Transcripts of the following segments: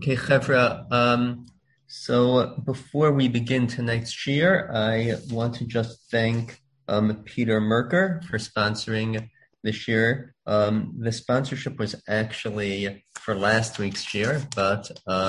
Okay, Chevra. So before we begin tonight's shir, I want to just thank Peter Merker for sponsoring the shir. The sponsorship was actually for last week's shir, but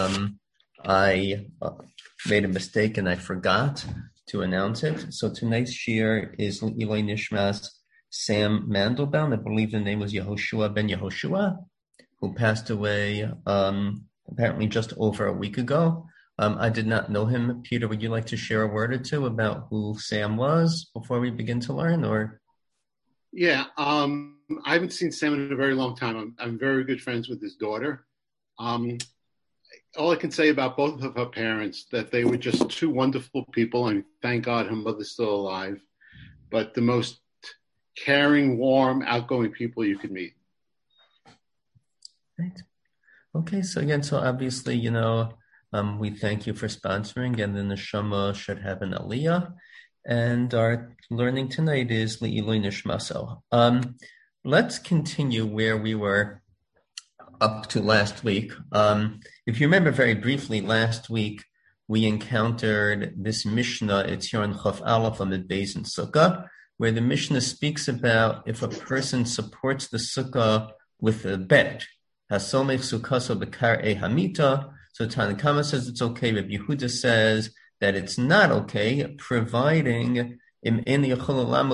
I made a mistake and I forgot to announce it. So tonight's shir is Eloi Nishmas Sam Mandelbaum. I believe the name was Yehoshua ben Yehoshua, who passed away apparently just over a week ago. I did not know him. Peter, would you like to share a word or two about who Sam was before we begin to learn? Or Yeah, I haven't seen Sam in a very long time. I'm very good friends with his daughter. All I can say about both of her parents, that they were just two wonderful people, and thank God her mother's still alive, but the most caring, warm, outgoing people you could meet. Right. Okay, so obviously, we thank you for sponsoring, and the neshama should have an aliyah. And our learning tonight is Le'iloi Nishmaso. Let's continue where we were up to last week. If you remember very briefly, last week we encountered this Mishnah, it's here on Chaf Aleph Amid Beis in Sukkah, where the Mishnah speaks about if a person supports the Sukkah with a bed. Hasomech Sukkaso B'Kar'ei Hamita. So Tanakama says it's okay. Rabbi Yehuda says that it's not okay, providing According to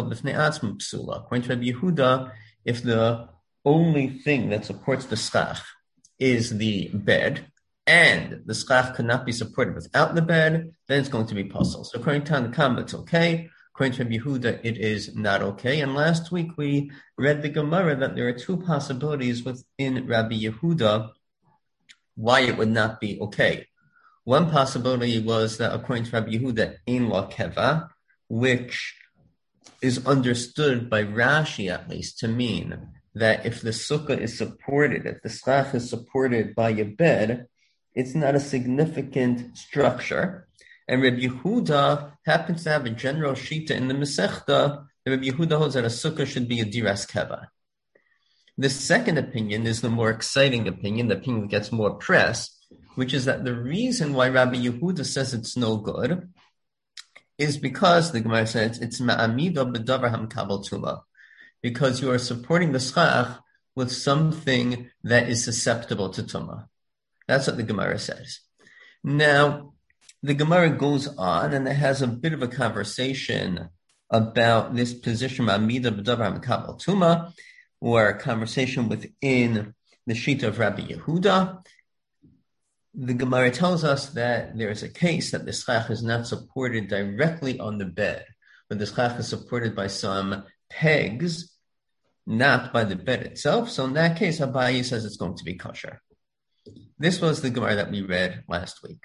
Rabbi Yehuda, if the only thing that supports the schach is the bed, and the schach cannot be supported without the bed, then it's going to be puzzle. So according to Tanakama, it's okay. According to Rabbi Yehuda, it is not okay. And last week we read the Gemara that there are two possibilities within Rabbi Yehuda why it would not be okay. One possibility was that according to Rabbi Yehuda, ein la keva, which is understood by Rashi at least to mean that if the sukkah is supported, if the schach is supported by a bed, it's not a significant structure. And Rabbi Yehuda happens to have a general shita in the Masechta. Rabbi Yehuda holds that a sukkah should be a diras keva. The second opinion is the more exciting opinion, the opinion that gets more press, which is that the reason why Rabbi Yehuda says it's no good is because, the Gemara says, it's ma'amida b'davar hamkabel tuma, because you are supporting the schach with something that is susceptible to tuma. That's what the Gemara says. Now, the Gemara goes on and it has a bit of a conversation about this position, ma'amida b'davar hamkabel tuma, or a conversation within the sheet of Rabbi Yehuda. The Gemara tells us that there is a case that the schach is not supported directly on the bed, but the schach is supported by some pegs, not by the bed itself. So in that case, Abaye says it's going to be kosher. This was the Gemara that we read last week.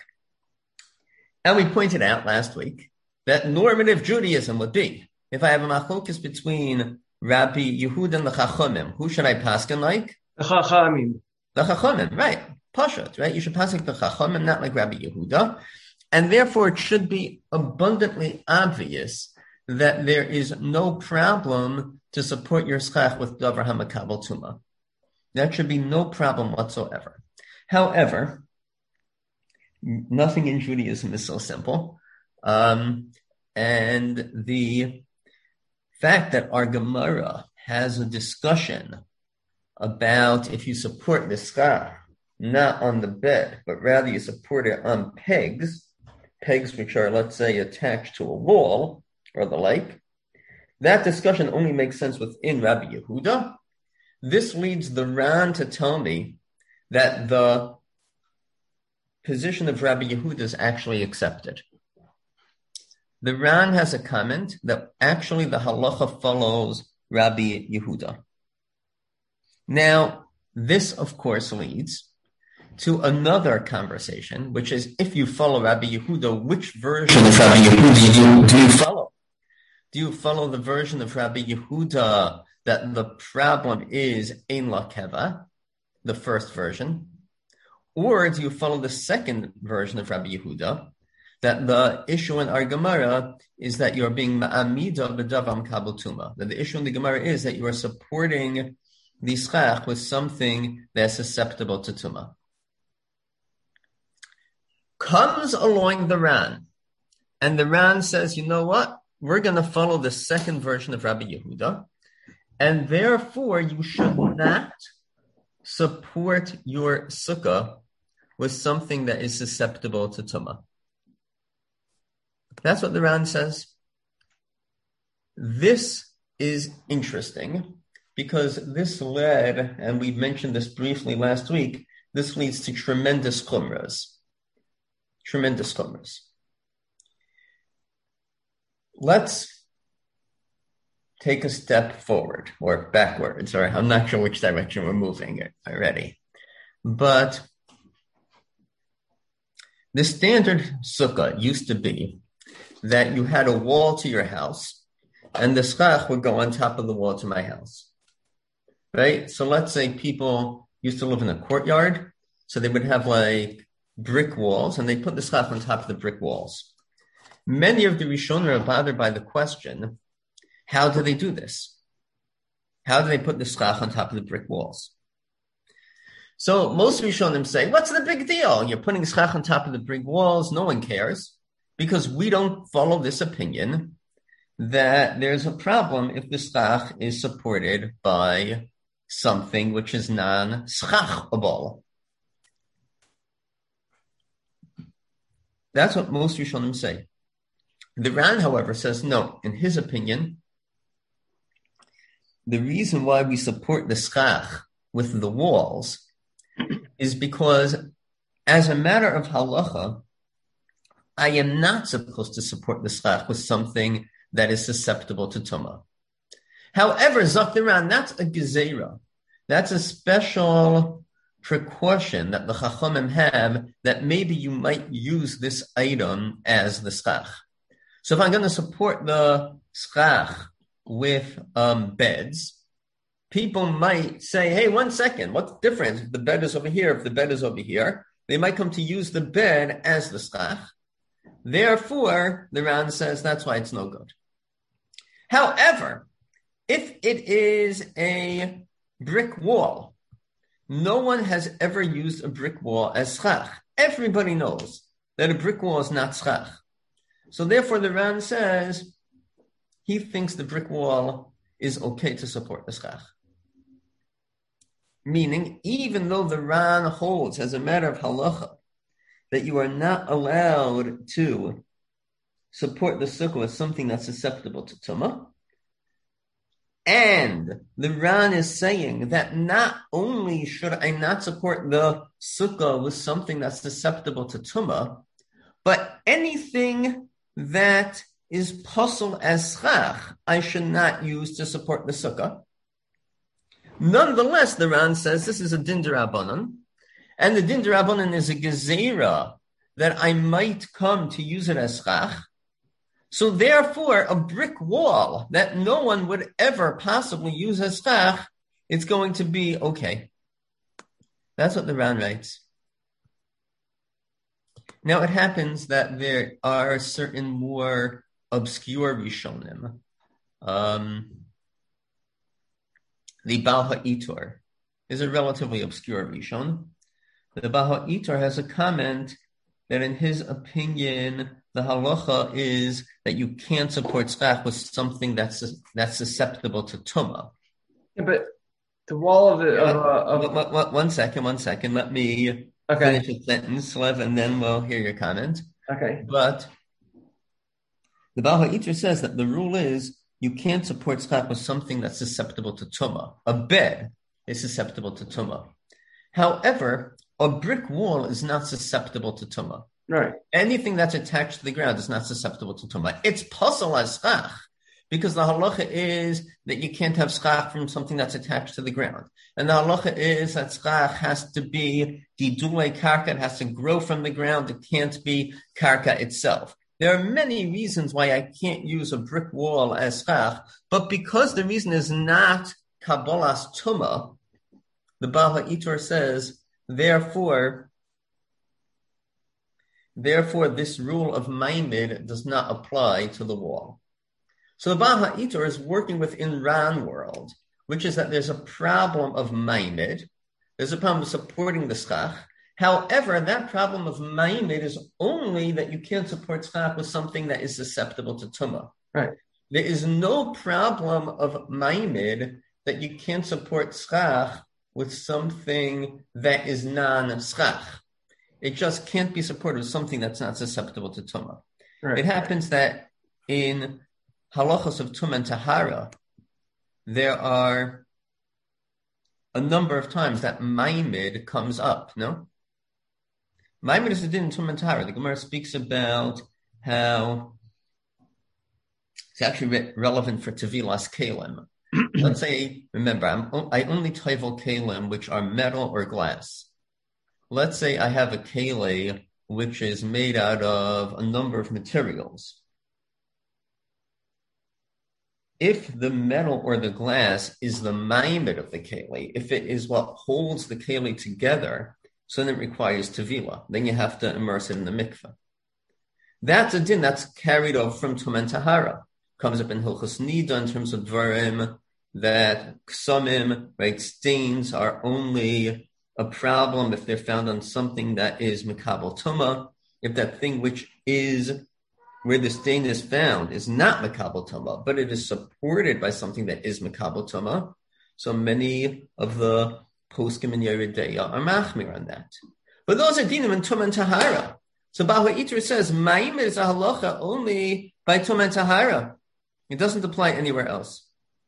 And we pointed out last week that normative Judaism would be, if I have a machlokes between Rabbi Yehuda and the Chachamim, who should I paskin like? The Chachamim. The Chachamim, right. Pashut, right? You should pass like the Chachamim, not like Rabbi Yehuda. And therefore, it should be abundantly obvious that there is no problem to support your schach with Davar HaMakabel Tuma. That should be no problem whatsoever. However, nothing in Judaism is so simple. And the fact that our Gemara has a discussion about if you support the schach not on the bed, but rather you support it on pegs which are, let's say, attached to a wall or the like. That discussion only makes sense within Rabbi Yehuda. This leads the Ran to tell me that the position of Rabbi Yehuda is actually accepted. The Ran has a comment that actually the halacha follows Rabbi Yehuda. Now, this, of course, leads to another conversation, which is if you follow Rabbi Yehuda, which version of Rabbi Yehuda do you follow? Do you follow the version of Rabbi Yehuda that the problem is ein la keva, the first version? Or do you follow the second version of Rabbi Yehuda, that the issue in our Gemara is that you're being ma'amida b'davar kabel tuma, that the issue in the Gemara is that you are supporting the schach with something that's susceptible to tuma? Comes along the Ran, and the Ran says, you know what? We're going to follow the second version of Rabbi Yehuda, and therefore you should not support your sukkah with something that is susceptible to tumah. That's what the Ran says. This is interesting because this led, and we mentioned this briefly last week, this leads to tremendous chumras. Tremendous chumras. Let's take a step forward or backwards, or I'm not sure which direction we're moving already. But the standard sukkah used to be that you had a wall to your house and the schach would go on top of the wall to my house, right? So let's say people used to live in a courtyard, so they would have like brick walls and they put the schach on top of the brick walls. Many of the Rishonim are bothered by the question, how do they do this? How do they put the schach on top of the brick walls? So most Rishonim say, what's the big deal? You're putting schach on top of the brick walls, no one cares, because we don't follow this opinion that there's a problem if the schach is supported by something which is non-schachable. That's what most Rishonim say. The Ran, however, says no. In his opinion, the reason why we support the schach with the walls is because, as a matter of halacha, I am not supposed to support the schach with something that is susceptible to tumah. However, Zok the Ran, that's a gezerah. That's a special precaution that the Chachamim have that maybe you might use this item as the schach. So if I'm going to support the schach with beds, people might say, hey, 1 second, what's the difference if the bed is over here, if the bed is over here? They might come to use the bed as the schach. Therefore, the Ran says that's why it's no good. However, if it is a brick wall, no one has ever used a brick wall as schach. Everybody knows that a brick wall is not schach. So therefore, the Ran says he thinks the brick wall is okay to support the schach. Meaning, even though the Ran holds as a matter of halacha that you are not allowed to support the sukkah with something that's susceptible to tumah, and the Ran is saying that not only should I not support the sukkah with something that's susceptible to tumah, but anything that is puzzle as schach, I should not use to support the sukkah. Nonetheless, the Ran says this is a din d'Rabbanan, and the din d'Rabbanan is a gezerah that I might come to use it as schach. So therefore, a brick wall that no one would ever possibly use as schach, it's going to be okay. That's what the Ran writes. Now it happens that there are certain more obscure Rishonim. The Baal HaItor is a relatively obscure Rishon. The Baal HaItor has a comment that in his opinion, the halacha is that you can't support schach with something that's susceptible to tumah. Yeah, but the wall of the... One second. Let me finish the sentence, Lev, and then we'll hear your comment. Okay. But the Baal HaItor says that the rule is you can't support schach with something that's susceptible to tumah. A bed is susceptible to tumah. However, a brick wall is not susceptible to tumah. Right. Anything that's attached to the ground is not susceptible to tumah. It's pasal as schach, because the halacha is that you can't have schach from something that's attached to the ground. And the halacha is that schach has to be gidulei karka, it has to grow from the ground, it can't be karka itself. There are many reasons why I can't use a brick wall as schach, but because the reason is not kabbalas tumah, the Baal HaItor says, therefore, this rule of Maimid does not apply to the wall. So the Baal HaItor is working within Ran world, which is that there's a problem of Maimid, there's a problem of supporting the schach, However, that problem of ma'imid is only that you can't support schach with something that is susceptible to tumah. Right. There is no problem of ma'imid that you can't support schach with something that is non-schach. It just can't be supported with something that's not susceptible to tumah. Right. It happens that in halachos of tumah and tahara, there are a number of times that ma'imid comes up, no? Ma'imid is a din in tumah and tahara. The Gemara speaks about how it's actually relevant for tevilas kalim. Let's say, remember, I only tevel kalim which are metal or glass. Let's say I have a kele which is made out of a number of materials. If the metal or the glass is the ma'imid of the kele, if it is what holds the kele together, so then it requires tevila. Then you have to immerse it in the mikveh. That's a din that's carried over from tumah and tahara. Comes up in Hilchos Nida in terms of dvarim that ksumim, right, stains are only a problem if they're found on something that is mekabel tumah. If that thing which is where the stain is found is not mekabel tumah, but it is supported by something that is mekabel tumah, so many of the poskim and Yoreh De'ah are machmir on that. But those are dinim in tumah and tahara. So Baal HaItra says ma'imid is a halacha only by tumah and tahara. It doesn't apply anywhere else.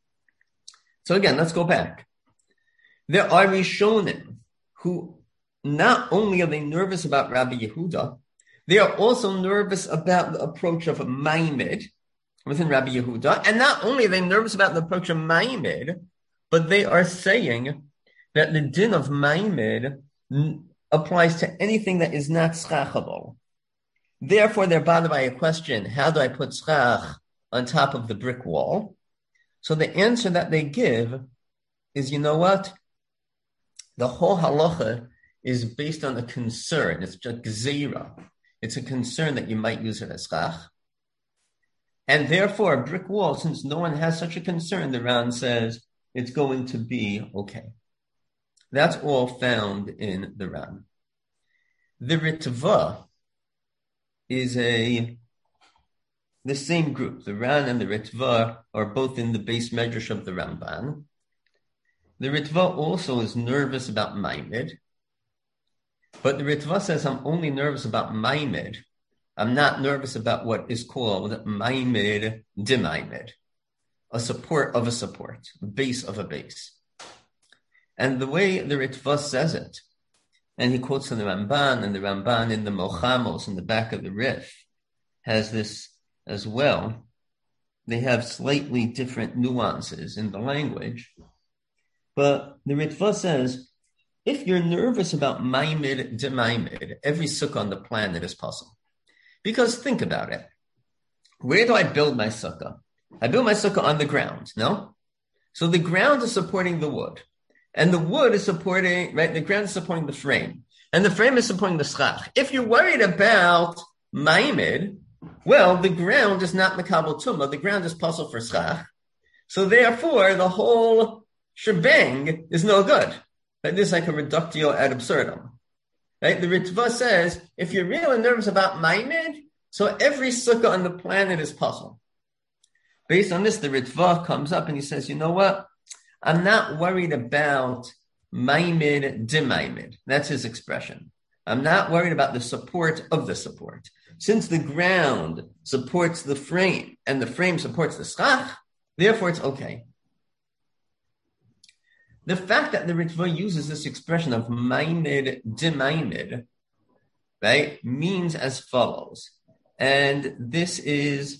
So again, let's go back. There are Rishonim who not only are they nervous about Rabbi Yehuda, they are also nervous about the approach of ma'imid within Rabbi Yehuda. And not only are they nervous about the approach of ma'imid, but they are saying that the din of ma'imid applies to anything that is not schachable. Therefore, they're bothered by a question, how do I put schach on top of the brick wall? So the answer that they give is, you know what? The whole halacha is based on a concern. It's just gzeira. It's a concern that you might use it as schach. And therefore, a brick wall, since no one has such a concern, the Ran says it's going to be okay. That's all found in the Ran. The Ritva is the same group. The Ran and the Ritva are both in the base medrash of the Ramban. The Ritva also is nervous about ma'imid, but the Ritva says, I'm only nervous about ma'imid. I'm not nervous about what is called ma'imid dima'imid, a support of a support, a base of a base. And the way the Ritva says it, and he quotes from the Ramban, and the Ramban in the Mochamos in the back of the Rif has this as well. They have slightly different nuances in the language. But the Ritva says, if you're nervous about ma'imid dema'imid, every sukkah on the planet is possible. Because think about it. Where do I build my sukkah? I build my sukkah on the ground, no? So the ground is supporting the wood. And the wood is supporting, right? The ground is supporting the frame. And the frame is supporting the schach. If you're worried about ma'imid, well, the ground is not mekabel tumah. The ground is puzzle for schach. So therefore, the whole shebang is no good. Right? This is like a reductio ad absurdum. Right? The Ritva says, if you're really nervous about ma'imid, so every sukkah on the planet is puzzle. Based on this, the Ritva comes up and he says, you know what? I'm not worried about ma'imid dima'imid. That's his expression. I'm not worried about the support of the support. Since the ground supports the frame and the frame supports the schach, therefore it's okay. The fact that the Ritva uses this expression of ma'imid dima'imid, right, means as follows. And this is,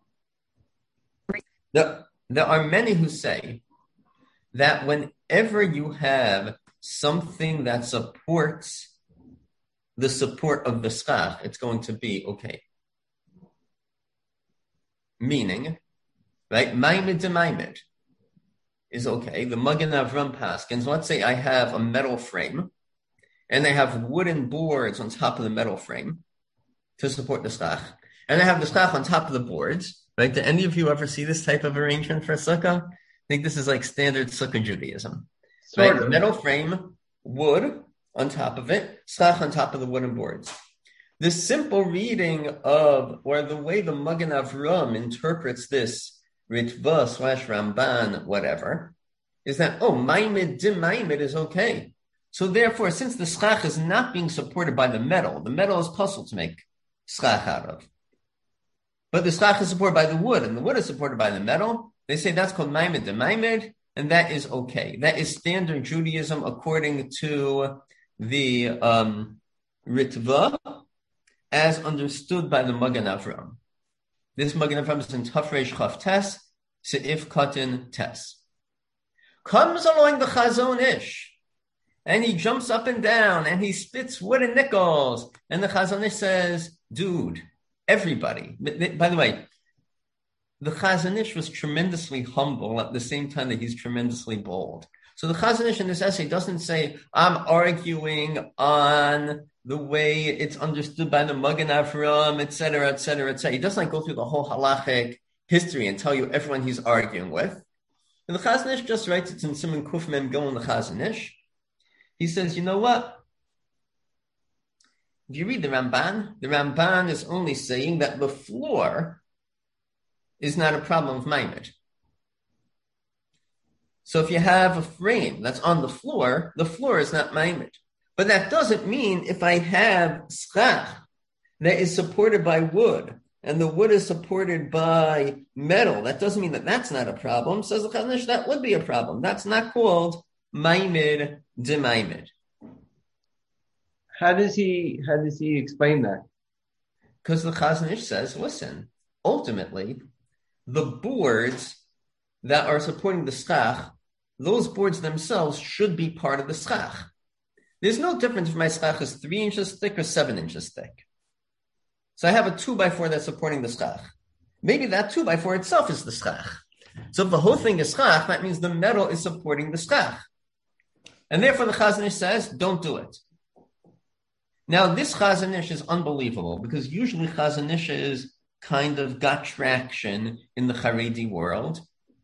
there are many who say that whenever you have something that supports the support of the schach, it's going to be okay. Meaning, right, ma'imid dema'imid is okay. The Magen Avram paskins, let's say I have a metal frame, and I have wooden boards on top of the metal frame to support the schach, and I have the schach on top of the boards, right? Do any of you ever see this type of arrangement for a sukkah? I think this is like standard sukkah Judaism. Right? Metal frame, wood, on top of it, schach on top of the wooden boards. The simple reading of, or the way the Magen Avram interprets this Ritva / Ramban, whatever, is that, Maimed dim Maimed is okay. So therefore, since the schach is not being supported by the metal is possible to make schach out of. But the schach is supported by the wood, and the wood is supported by the metal. They say that's called Maimed dim Maimed, and that is okay. That is standard Judaism according to the Ritva, as understood by the Magen Avram. This Magen Avram is in Tafresh Chaf Tes, Seif Katan Tes. Comes along the Chazon Ish, and he jumps up and down, and he spits wooden nickels, and the Chazon Ish says, dude, everybody. By the way, the Chazon Ish was tremendously humble at the same time that he's tremendously bold. So the Chazon Ish in this essay doesn't say, I'm arguing on the way it's understood by the Magen Avram, etc., etc., etc. He doesn't go through the whole halachic history and tell you everyone he's arguing with. And the Chazon Ish just writes, it's in Simon Kuf Mem Gimel the Chazon Ish. He says, you know what? If you read the Ramban is only saying that the floor is not a problem of Maimed. So if you have a frame that's on the floor is not Maimed. But that doesn't mean if I have schach that is supported by wood, and the wood is supported by metal, that doesn't mean that that's not a problem. Says the Chazon Ish, that would be a problem. That's not called Maimed de Maimed. How does he explain that? Because the Chazon Ish says, listen, ultimately, the boards that are supporting the schach, those boards themselves should be part of the schach. There's no difference if my schach is 3 inches thick or 7 inches thick. So I have a 2x4 that's supporting the schach. Maybe that 2x4 itself is the schach. So if the whole thing is schach, that means the metal is supporting the schach. And therefore the Chazon Ish says, don't do it. Now this Chazon Ish is unbelievable because usually Chazon Ishes kind of got traction in the Haredi world.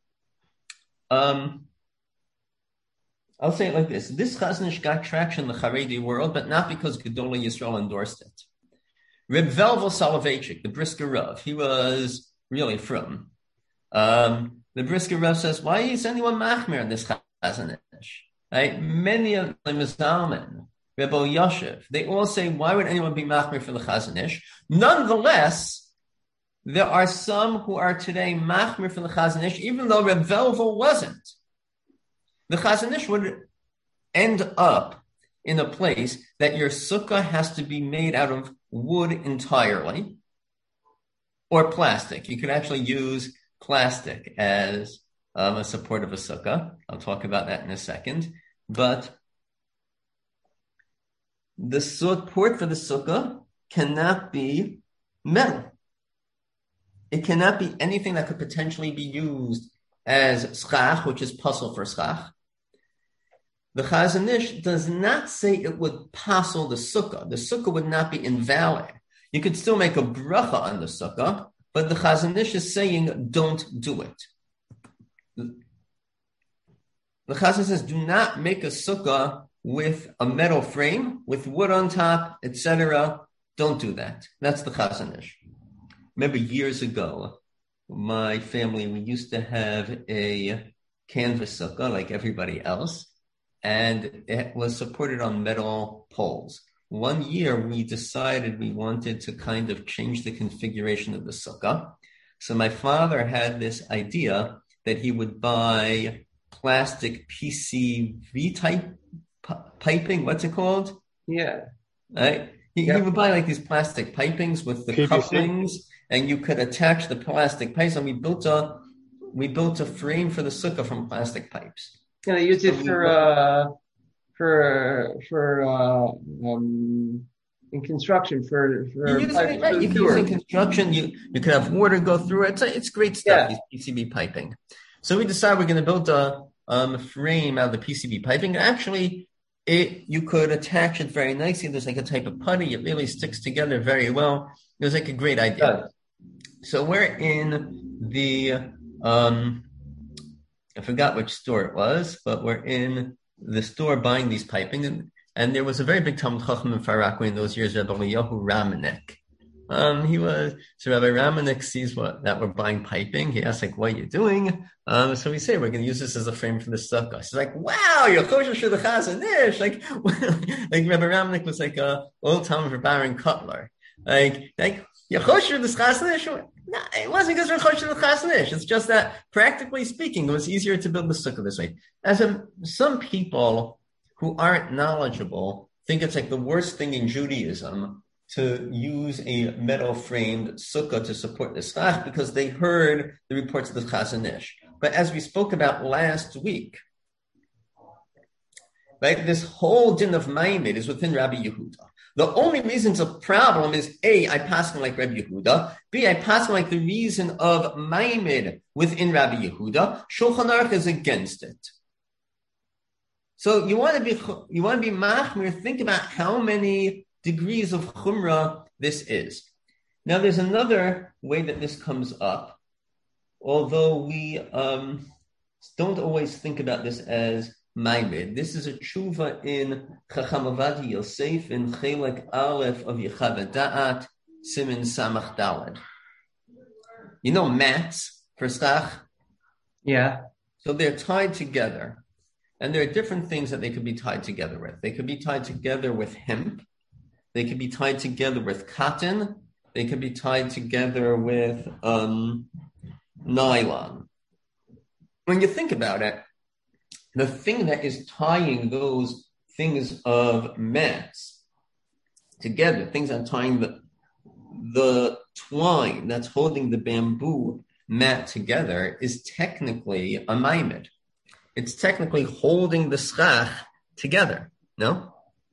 I'll say it like this. This Chazon Ish got traction in the Haredi world, but not because Gedolei Yisrael endorsed it. Reb Velvel Soloveitchik, the Brisker Rav, he was really from. The Brisker Rav says, why is anyone machmir in this Chazon Ish? Right? Many of them is Zalman, Reb Yoshev. They all say, why would anyone be machmir for the Chazon Ish? Nonetheless, there are some who are today machmir for the Chazon Ish, even though Reb Velvel wasn't. The Chazon Ish would end up in a place that your sukkah has to be made out of wood entirely or plastic. You could actually use plastic as a support of a sukkah. I'll talk about that in a second. But the support for the sukkah cannot be metal. It cannot be anything that could potentially be used as schach, which is puzzle for schach. The Chazon Ish does not say it would passel the sukkah. The sukkah would not be invalid. You could still make a bracha on the sukkah, but the Chazon Ish is saying don't do it. The Chazon says do not make a sukkah with a metal frame, with wood on top, etc. Don't do that. That's the Chazon Ish. Remember years ago, my family, we used to have a canvas sukkah like everybody else, and it was supported on metal poles. One year, we decided we wanted to kind of change the configuration of the sukkah. So my father had this idea that he would buy plastic PCV type piping. What's it called? Yeah. Right? He would buy like these plastic pipings with the PVC couplings, and you could attach the plastic pipes. And we built a frame for the sukkah from plastic pipes. Yeah, they use it in construction for you use it, right. You can use it in construction. You could have water go through it. It's great stuff. These PCB piping. So we decided we're going to build a frame out of the PCB piping. And actually, you could attach it very nicely. There's like a type of putty. It really sticks together very well. It was like a great idea. So we're in the I forgot which store it was, but we're in the store buying these piping, and And there was a very big Talmud Chacham in Far Rockaway in those years, Rabbi Eliyahu Ramanek. So Rabbi Ramanek sees that we're buying piping. He asks, like, what are you doing? So we say, we're going to use this as a frame for the sukkah. He's like, wow, you're kosher for the Chazon Ish. Like Rabbi Ramanek was like a old Talmud for Baron Cutler. Like, you're kosher for the Chazon Ish? No, it wasn't because we're kosher for the Chazon Ish. It's just that, practically speaking, it was easier to build the sukkah this way. Some people who aren't knowledgeable think it's like the worst thing in Judaism to use a metal-framed sukkah to support the schach because they heard the reports of the Chazon Ish. But as we spoke about last week, right, this whole din of Maimid is within Rabbi Yehuda. The only reason it's a problem is A, I pass like Rabbi Yehuda. B, I pass like the reason of Maimid within Rabbi Yehuda. Shulchan Aruch is against it. So you want to be machmir. Think about how many degrees of chumrah this is. Now, there's another way that this comes up, although we don't always think about this as Maimid. This is a tshuva in Chacham Ovadia Yosef in Chelek Aleph of Yechav Da'at, Simin Samach Daled. You know mats for schach? Yeah. So they're tied together. And there are different things that they could be tied together with. They could be tied together with hemp. They could be tied together with cotton. They could be tied together with nylon. When you think about it, the thing that is tying those things of mats together, things that are tying the twine that's holding the bamboo mat together, is technically a maimid. It's technically holding the schach together, no?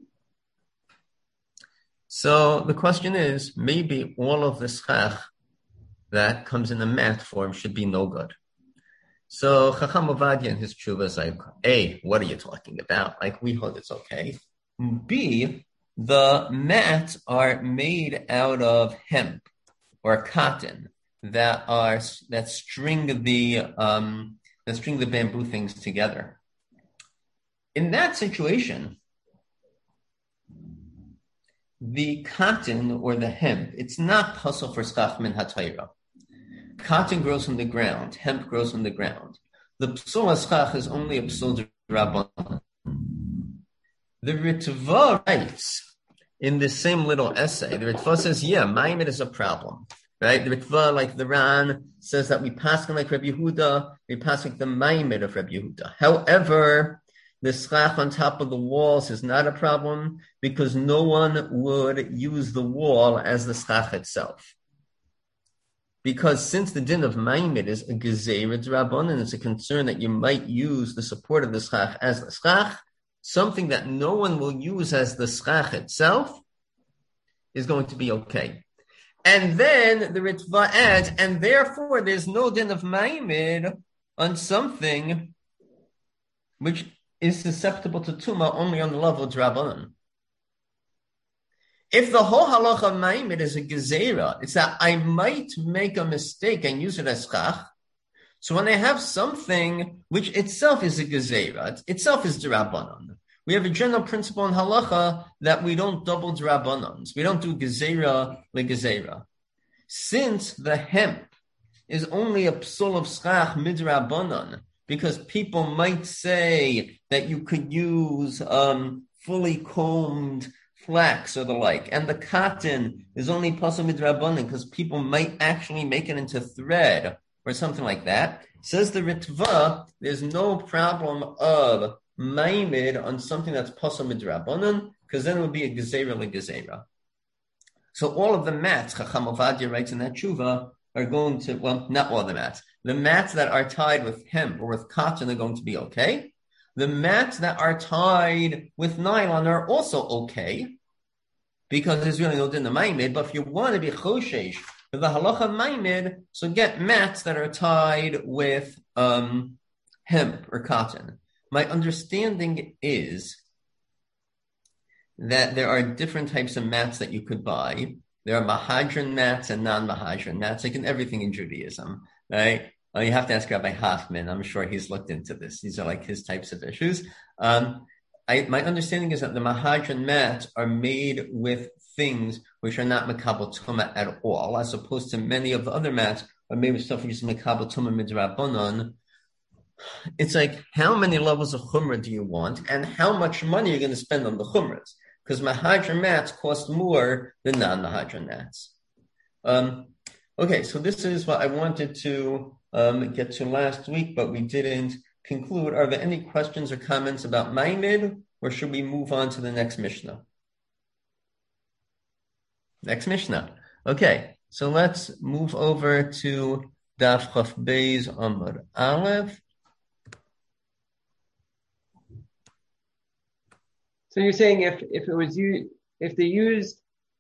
So the question is, maybe all of the schach that comes in a mat form should be no good. So Chacham Ovadia in his tshuva is like, A, what are you talking about? Like, we hold it's okay. B, the mats are made out of hemp or cotton that string the bamboo things together. In that situation, the cotton or the hemp, it's not pasal for schach min hatayra. Cotton grows from the ground, hemp grows from the ground. The psul schach is only a psul d'Rabbanan. The Ritva writes in this same little essay, the Ritva says, yeah, Maimid is a problem. Right? The Ritva, like the Ran, says that we pass like Rabbi Yehuda, we pass like the Maimid of Rabbi Yehuda. However, the schach on top of the walls is not a problem because no one would use the wall as the schach itself. Because since the din of Maimid is a gezeirah d'Rabbanan, it's a concern that you might use the support of the schach as the schach, something that no one will use as the schach itself is going to be okay. And then the Ritva adds, and therefore there's no din of Maimid on something which is susceptible to Tumah only on the level of D'Rabbanan. If the whole halacha of Maimid is a gezerah, it's that I might make a mistake and use it as schach. So when I have something which itself is a gezerah, itself is D'Rabbanan, we have a general principle in halacha that we don't double D'Rabbanans. We don't do gezerah le-gezerah. Since the hemp is only a psul of schach midrabbanan, because people might say that you could use fully combed flax or the like, and the cotton is only pasul midrabbanan because people might actually make it into thread or something like that. Says the Ritva, there's no problem of Maimid on something that's pasul midrabbanan, because then it would be a gezerah le-gezerah. So all of the mats, Chacham Ovadia writes in that tshuva, are going to, well, not all the mats. The mats that are tied with hemp or with cotton are going to be okay. The mats that are tied with nylon are also okay, because there's really no din of Maimid. But if you want to be choshesh for the halacha Maimid, so get mats that are tied with hemp or cotton. My understanding is that there are different types of mats that you could buy. There are mahadran mats and non-mahadran mats, like in everything in Judaism, right? You have to ask Rabbi Hoffman. I'm sure he's looked into this. These are like his types of issues. my understanding is that the Mahadran mats are made with things which are not Makabel Tuma at all, as opposed to many of the other mats are made with stuff which is Makabel Tuma Midrabanan. It's like, how many levels of Chumrah do you want, and how much money you're going to spend on the Chumras? Because Mahadran mats cost more than non-Mahadran mats. Okay, so this is what I wanted to get to last week, but we didn't conclude. Are there any questions or comments about Maimid, or should we move on to the next Mishnah? Next Mishnah. Okay, so let's move over to Daf Chaf Beis Amud Aleph. So you're saying if they used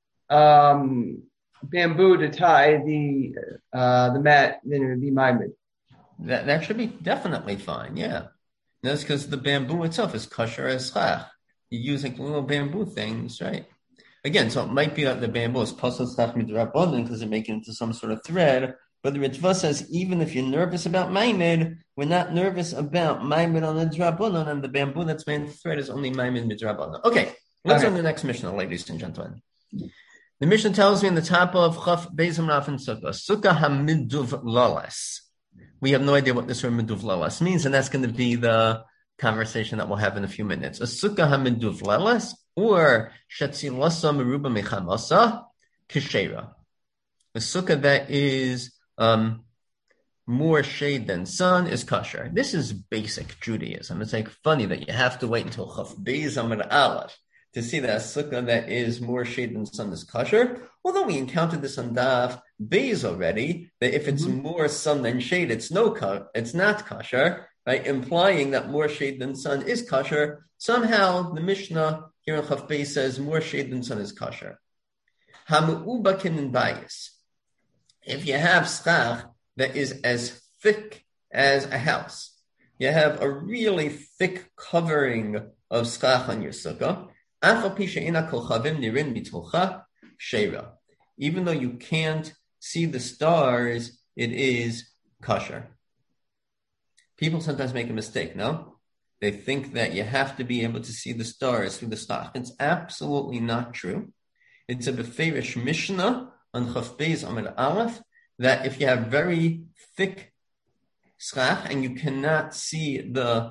bamboo to tie the mat, then it would be Maimid. That should be definitely fine, yeah. That's because the bamboo itself is kosher as schach. You use like little bamboo things, right? Again, so it might be that the bamboo is pasal schach midrabanan because they make it into some sort of thread. But the Ritva says even if you're nervous about Maimid, we're not nervous about Maimid on the drabanan, and the bamboo that's made into thread is only Maimid midrabanan. Okay, let's on the next Mishnah, ladies and gentlemen. The Mishnah tells me in the top of Chaf Beis Amud and Sukkah, Sukkah hamiduv lalas. We have no idea what this word miduv lalas means, and that's going to be the conversation that we'll have in a few minutes. A Sukkah hamiduv lalas, or shetzilasa meruba mechamasa kishera. A Sukkah that is more shade than sun is kosher. This is basic Judaism. It's like funny that you have to wait until Chaf Beis Amud Aleph to see that a sukkah that is more shade than sun is kosher. Although we encountered this on Daf Beis already, that if it's more sun than shade, it's not kosher, right? Implying that more shade than sun is kosher. Somehow the Mishnah here in Chaf Beis says more shade than sun is kosher. Hamu'ubakin in bias. If you have schach that is as thick as a house, you have a really thick covering of schach on your sukkah, even though you can't see the stars, it is kosher. People sometimes make a mistake, no? They think that you have to be able to see the stars through the schach. It's absolutely not true. It's a beferish Mishnah on Chaf Beis Amud Aleph that if you have very thick schach and you cannot see the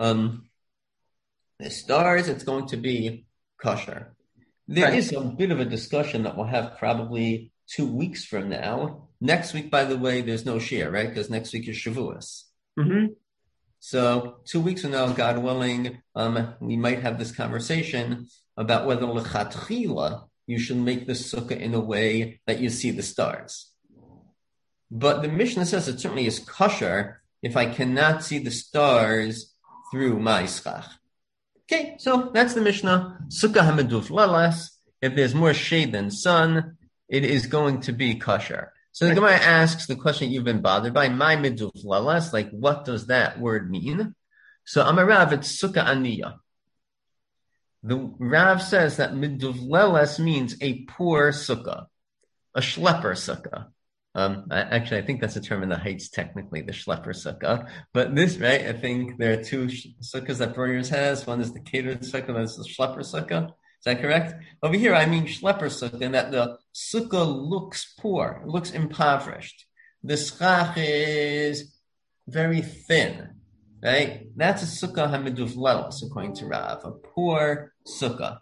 stars, it's going to be kosher. There is a bit of a discussion that we'll have probably 2 weeks from now. Next week, by the way, there's no shir, right? Because next week is Shavuos. Mm-hmm. So 2 weeks from now, God willing, we might have this conversation about whether lechatchila you should make the sukkah in a way that you see the stars. But the Mishnah says it certainly is kosher if I cannot see the stars through my schach. Okay, so that's the Mishnah. Sukkah hamiduv lalas. If there's more shade than sun, it is going to be kosher. So the Gemara asks the question you've been bothered by, my miduv lalas, like what does that word mean? So Amarav, it's sukkah aniyah. The Rav says that miduv lalas means a poor sukkah, a schlepper sukkah. Actually, I think that's a term in the Heights, technically, the schlepper sukkah. But this, right, I think there are two sukkahs that Breuer's has. One is the catered sukkah, and is the schlepper sukkah. Is that correct? Over here, I mean schlepper sukkah, in that the sukkah looks poor, it looks impoverished. The schach is very thin, right? That's a sukkah hamiduv lalas, according to Rav, a poor sukkah.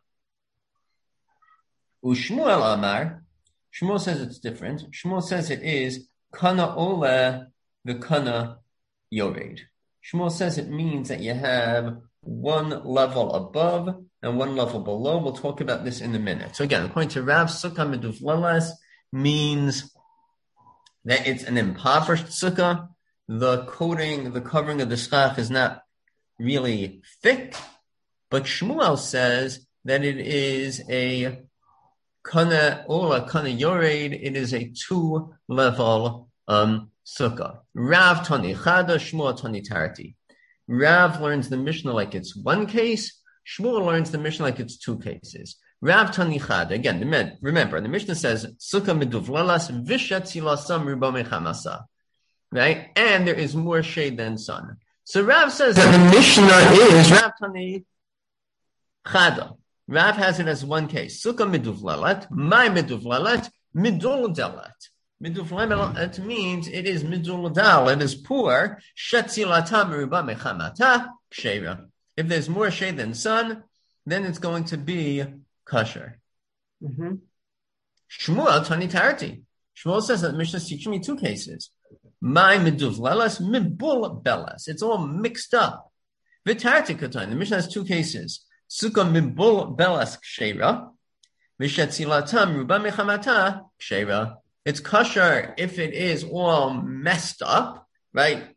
Ushmuel Amar, Shmuel says it's different. Shmuel says it is kana ola the kana yored. Shmuel says it means that you have one level above and one level below. We'll talk about this in a minute. So again, according to Rav, sukkah miduv lalas means that it's an impoverished sukkah. The covering of the schach is not really thick, but Shmuel says that it is a kana ola, kana yored, it is a 2-level sukkah. Rav Tani Chada, Shmuel Tani Tarati. Rav learns the Mishnah like it's one case, Shmuel learns the Mishnah like it's 2 cases. Rav Tani Chada, again, remember, the Mishnah says, sukkah miduv lalas vishatzilasam ruba mechamasa. Right? And there is more shade than sun. So Rav says that the Mishnah is, Rav Tani Chada. Rav has it as one case. Sukkah miduvlalet, my miduvlalet, miduldalet. Miduvlalet means it is miduldal, it is poor. Shetzilata meruba mechamata kshera. If there's more shade than sun, then it's going to be kosher. Mm-hmm. Shmuel Tani Tarati. Shmuel says that Mishnah is teaching me two cases. My miduvlalas, mibul belas. It's all mixed up. V'tarti katan. The Mishnah has two cases. Sukkah mibul belas kshera. V'shetzilatam ruba mechamata kshera. It's kosher if it is all messed up, right?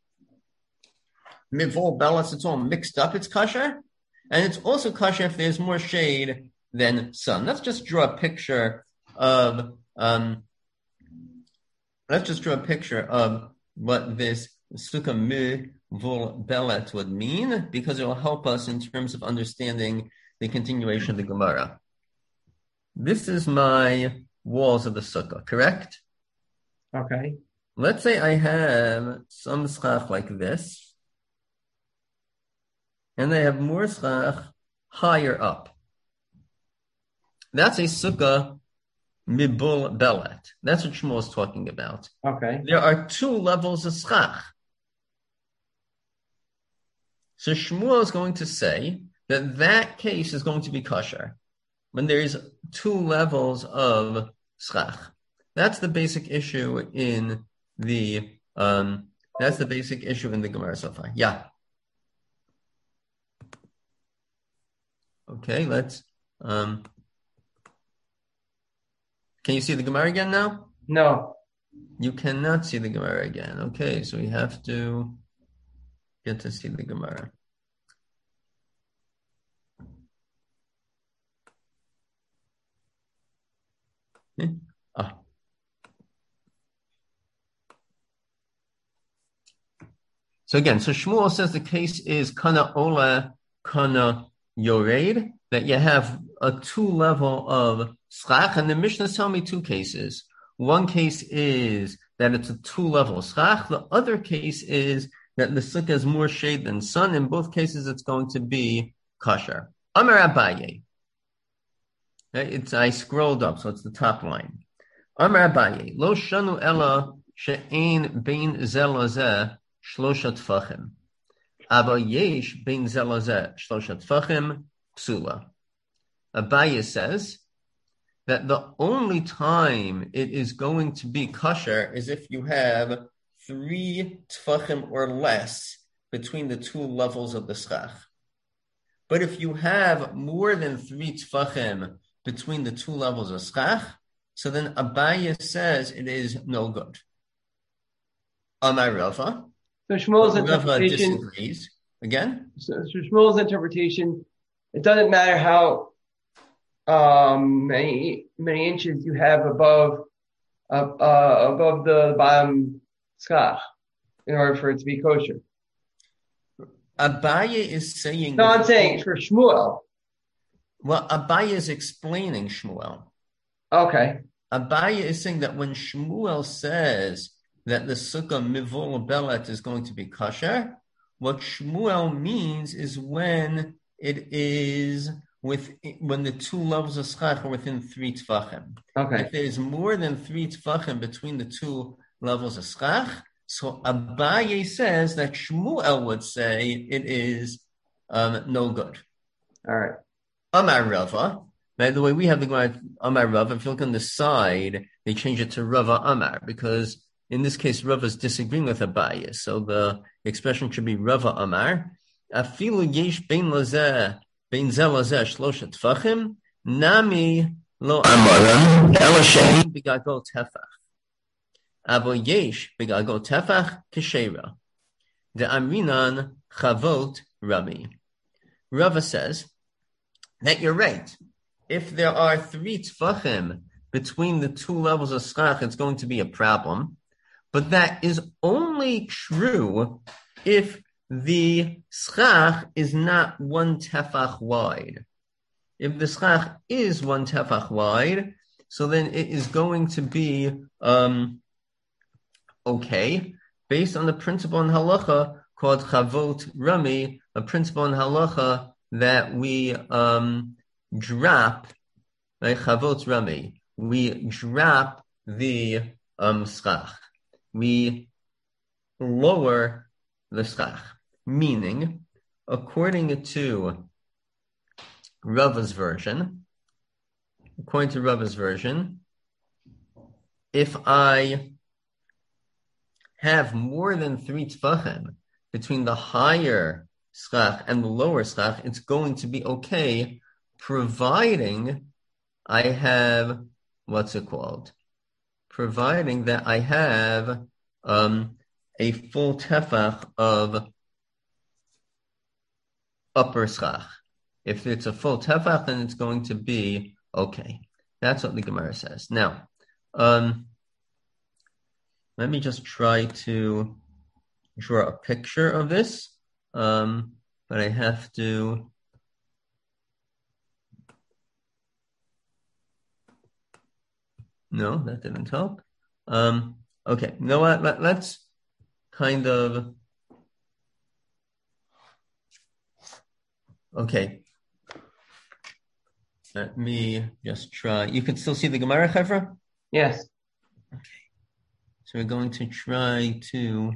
Mivol belas, it's all mixed up, it's kosher. And it's also kosher if there's more shade than sun. Let's just draw a picture of what this sukkah mivol belas would mean, because it will help us in terms of understanding the continuation of the Gemara. This is my walls of the sukkah, correct? Okay. Let's say I have some schach like this, and I have more schach higher up. That's a sukkah mibul belet. That's what Shmuel is talking about. Okay. There are two levels of schach. So Shmuel is going to say that case is going to be kosher when there is two levels of schach. That's the basic issue in the Gemara so far. Yeah. Okay, let's can you see the Gemara again now? No. You cannot see the Gemara again. Okay, so you have to get to see the Gemara. So Shmuel says the case is kana ola, kana yored, that you have a two level of schach, and the Mishnah tell me two cases. One case is that it's a two level schach. The other case is that the sukkah has more shade than sun. In both cases, it's going to be kosher. Amar Abaye. I scrolled up, so it's the top line. Amar Abaye. Lo shanu ella she'ein bein zelazeh shlosha tfachim. Aba yesh bein zelazeh shlosha tfachim psula. Abaye says that the only time it is going to be kosher is if you have 3 tfachim or less between the two levels of the schach. But if you have more than 3 tfachim between the two levels of schach, so then Abaye says it is no good. Amar Rava. So Shmuel's Rava interpretation disagrees. Again? So Shmuel's interpretation, it doesn't matter how many inches you have above the bottom schach in order for it to be kosher. Abaye is saying... No, I'm saying for Shmuel. Well, Abaye is explaining Shmuel. Okay. Abaye is saying that when Shmuel says that the sukkah mivol belet is going to be kosher, what Shmuel means is when the two levels of schach are within 3 tfachim. Okay. If there's more than 3 tfachim between the two levels of schach, so Abaye says that Shmuel would say it is no good. All right. Amar Rava. By the way, we have the Gemara Amar Rava. If you look on the side, they change it to Rava Amar, because in this case, Rava is disagreeing with Abaye. So the expression should be Rava Amar. Afilu yesh bein lazeh bein zeh lazeh shlosha tfachim nami lo amara ela she'ein b'gagol tefach. Avo yesh b'gagol tefach k'sheira. The amrinan chavot Rami. Rava says that you're right. If there are 3 tfachim between the two levels of schach, it's going to be a problem. But that is only true if the schach is not 1 tefach wide. If the schach is 1 tefach wide, so then it is going to be okay, based on the principle in halacha called chavot Rami, a principle in halacha that we drop, right, chavot rami, we drop the schach. We lower the schach, meaning, according to Rava's version, if I have more than 3 tfachim between the higher schach and the lower schach, it's going to be okay, providing I have, providing that I have a full tefach of upper schach. If it's a full tefach, then it's going to be okay. That's what the Gemara says. Now, let me just try to draw a picture of this, but I have to. No, that didn't help. Okay, you know what? Let's kind of. Okay. Let me just try. You can still see the Gemara, Chevra? Yes. Okay. So we're going to try to.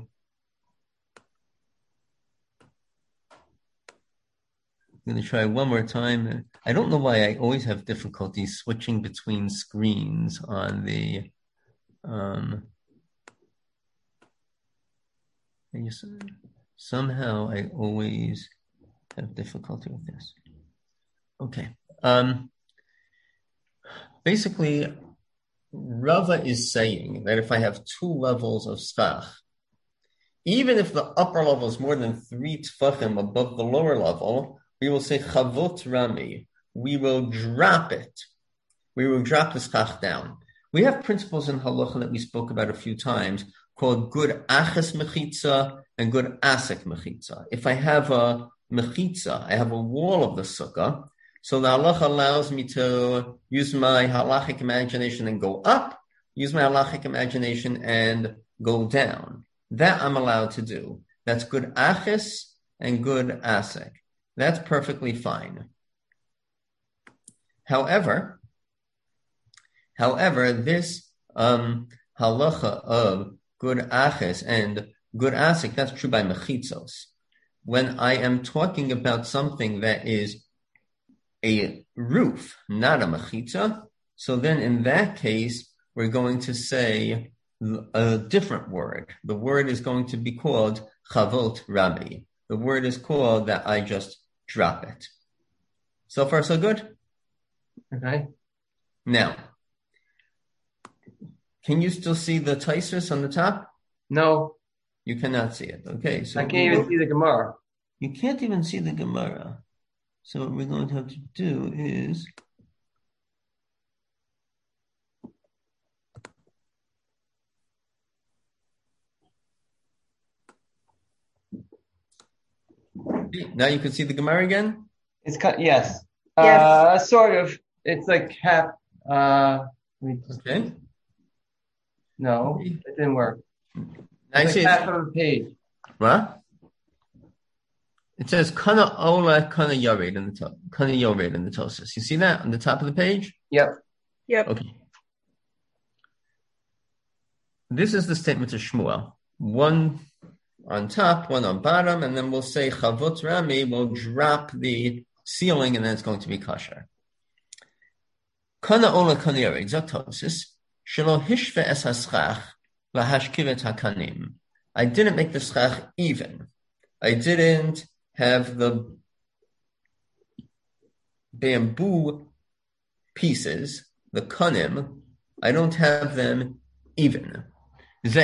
I'm going to try one more time. I don't know why I always have difficulty switching between screens on the. Somehow I always have difficulty with this. Okay. Basically, Rava is saying that if I have 2 levels of schach, even if the upper level is more than 3 tfachim above the lower level, we will say chavot rami. We will drop it. We will drop the schach down. We have principles in halacha that we spoke about a few times called good aches mechitza and good asik mechitza. If I have a mechitza, I have a wall of the sukkah, so the halacha allows me to use my halachic imagination and go up, use my halachic imagination and go down. That I'm allowed to do. That's good aches and good asik. That's perfectly fine. However, this halacha of good aches and good asik, that's true by mechitzos. When I am talking about something that is a roof, not a mechitza, so then in that case, we're going to say a different word. The word is going to be called chavot rami. The word is called that I just drop it. So far, so good? Okay. Now, can you still see the Taisus on the top? No. You cannot see it. Okay. So I can't even see the Gemara. You can't even see the Gemara. So what we're going to have to do is now you can see the Gemara again? It's yes. Yes. Sort of. It's like half. Okay. No, it didn't work. I It's see like half of a page. What? It says kana ola kana yared in the top. Kana yared in the Tosas. You see that on the top of the page? Yep. Okay. This is the statement of Shmuel. One on top, one on bottom, and then we'll say Chavot Rami will drop the ceiling, and then it's going to be kosher. Kana ola kana yared zaktosis shelo hishve es haschach lahashkivet hakanim. I didn't make the schach even. I didn't have the bamboo pieces, the kanim, I don't have them even. One's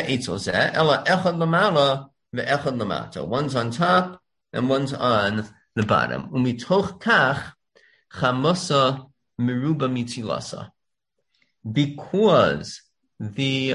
on top and one's on the bottom. Because the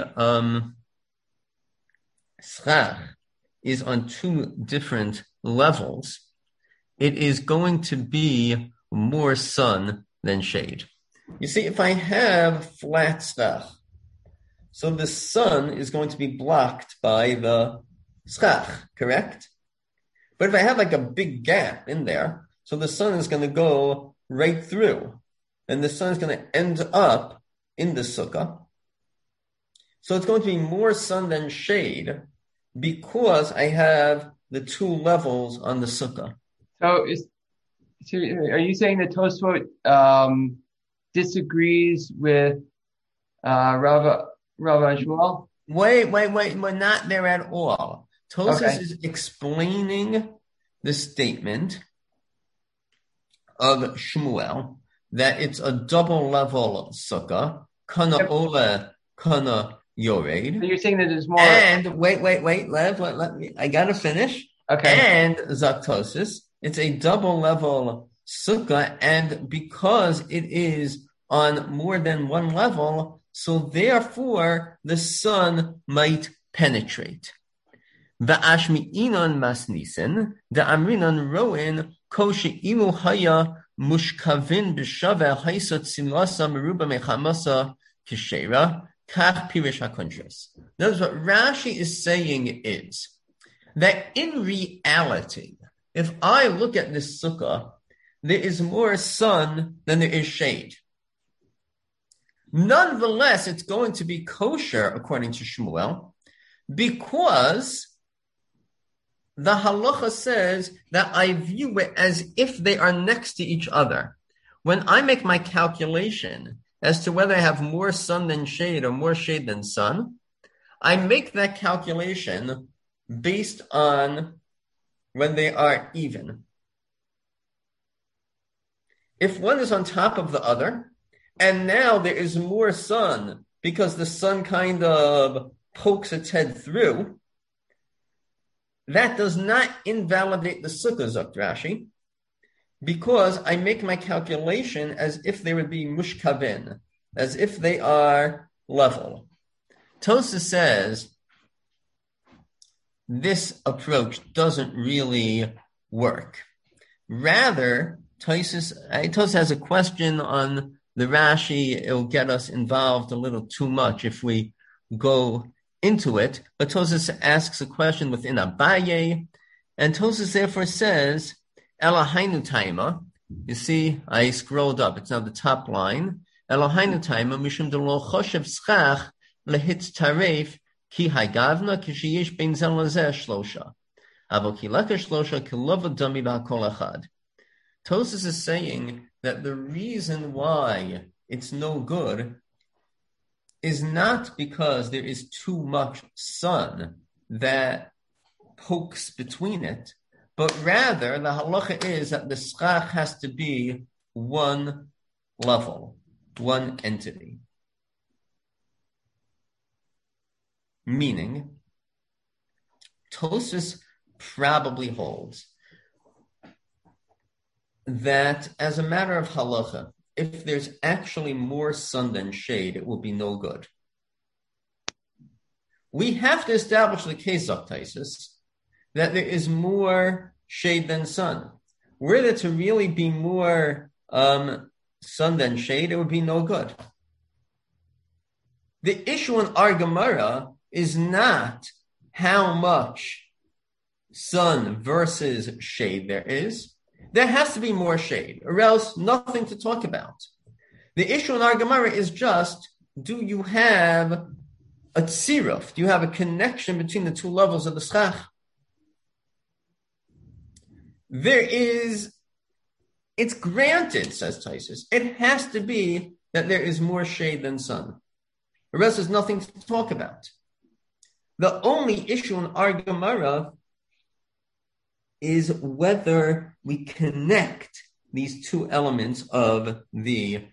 schach is on 2 different levels, it is going to be more sun than shade. You see, if I have flat schach, so the sun is going to be blocked by the schach, correct? But if I have like a big gap in there, So the sun is going to go right through, and the sun is going to end up in the sukkah. So it's going to be more sun than shade because I have the two levels on the sukkah. So are you saying that Tosfot disagrees with Rav Shmuel? Wait, we're not there at all. Tosfos is explaining the statement of Shmuel that it's a double level sukkah, kana ola, kana yored. So you're saying that there's more. And wait, Lev, let me. I gotta finish. Okay. And Zaktosis, it's a double level sukkah, and because it is on more than one level, so therefore the sun might penetrate. Va'ashmi'inon masnisen, da'amrinon roin, koshe ilu haya mushkavin b'shaveh haisot simlasa meruba mechamasa kishera, kach pirish hakontras. Notice what Rashi is saying is that in reality, if I look at this sukkah, there is more sun than there is shade. Nonetheless, it's going to be kosher, according to Shmuel, because the halacha says that I view it as if they are next to each other. When I make my calculation as to whether I have more sun than shade or more shade than sun, I make that calculation based on when they are even. If one is on top of the other, and now there is more sun because the sun kind of pokes its head through, that does not invalidate the sukkah, Zok Rashi, because I make my calculation as if they would be mushkavin, as if they are level. Tosa says this approach doesn't really work. Rather, Tosa has a question on the Rashi. It'll get us involved a little too much if we go into it. But Tosa asks a question within Abaye, and Tosa therefore says, Elohainu taima. You see, I scrolled up. It's now the top line. Elohainu taima mishum de lo choshev schach lehitz taref ki hagavna kishiyesh ben zel lazeh shlosha. Avo ki leka shlosha kilova dami ba'kol echad. Tosas is saying that the reason why it's no good is not because there is too much sun that pokes between it, but rather the halacha is that the schach has to be one level, one entity. Meaning, Tosas probably holds that as a matter of halacha, if there's actually more sun than shade, it will be no good. We have to establish the case of Taisus that there is more shade than sun. Were there to really be more sun than shade, it would be no good. The issue in our Gemara is not how much sun versus shade there is. There has to be more shade, or else nothing to talk about. The issue in our Gemara is just, do you have a tziruf? Do you have a connection between the two levels of the schach? It's granted, says Taisus, it has to be that there is more shade than sun. Or else there's nothing to talk about. The only issue in our Gemara is whether we connect these two elements of the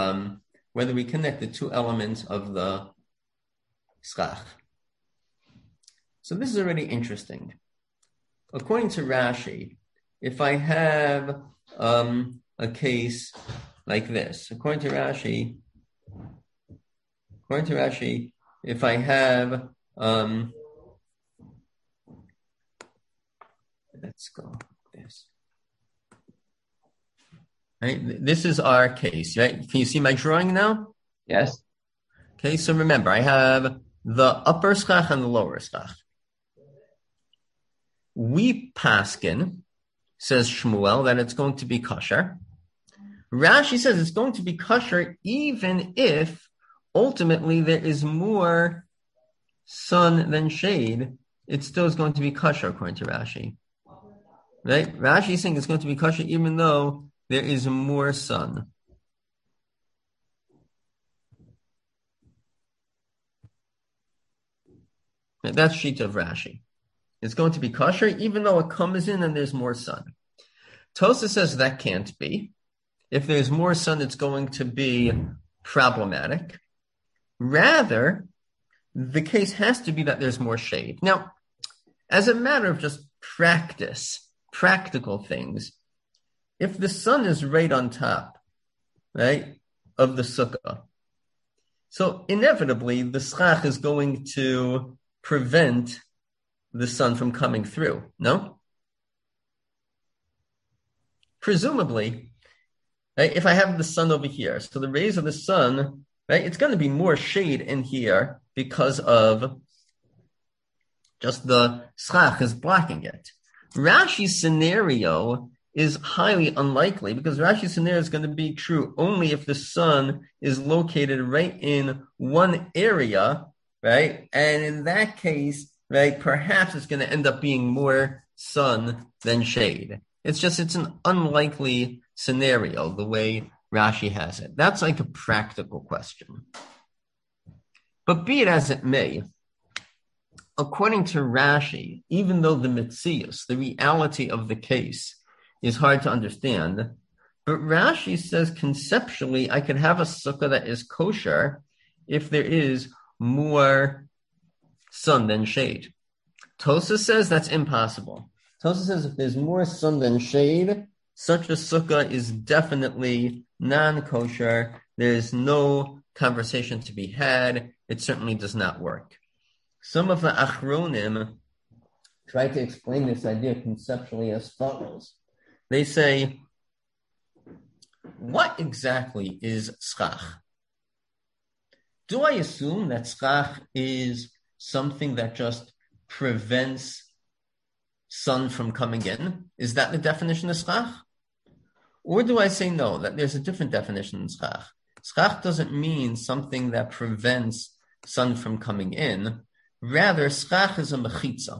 schach. So this is already interesting. According to Rashi, if I have a case like this, according to Rashi, if I have let's go this. Right, this is our case, right? Can you see my drawing now? Yes. Okay, so remember, I have the upper schach and the lower schach. We paskin says Shmuel, that it's going to be kosher. Rashi says it's going to be kosher even if ultimately there is more sun than shade. It still is going to be kosher according to Rashi. Right? Rashi is saying it's going to be kosher even though there is more sun. That's sheet of Rashi. It's going to be kosher even though it comes in and there's more sun. Tosa says that can't be. If there's more sun, it's going to be problematic. Rather, the case has to be that there's more shade. Now, as a matter of just practical things, if the sun is right on top, right, of the sukkah, so inevitably the schach is going to prevent the sun from coming through, no? Presumably, right, if I have the sun over here, so the rays of the sun, right, it's going to be more shade in here because of just the schach is blocking it. Rashi's scenario is highly unlikely because Rashi's scenario is going to be true only if the sun is located right in one area, right? And in that case, right, perhaps it's going to end up being more sun than shade. It's an unlikely scenario, the way Rashi has it. That's like a practical question. But be it as it may, according to Rashi, even though the mitzius, the reality of the case, is hard to understand, but Rashi says conceptually I could have a sukkah that is kosher if there is more sun than shade. Tosa says that's impossible. Tosa says if there's more sun than shade, such a sukkah is definitely non-kosher. There's no conversation to be had. It certainly does not work. Some of the achronim try to explain this idea conceptually as follows. They say, what exactly is schach? Do I assume that schach is something that just prevents sun from coming in? Is that the definition of schach? Or do I say no, that there's a different definition in schach? Schach doesn't mean something that prevents sun from coming in. Rather, schach is a mechitza.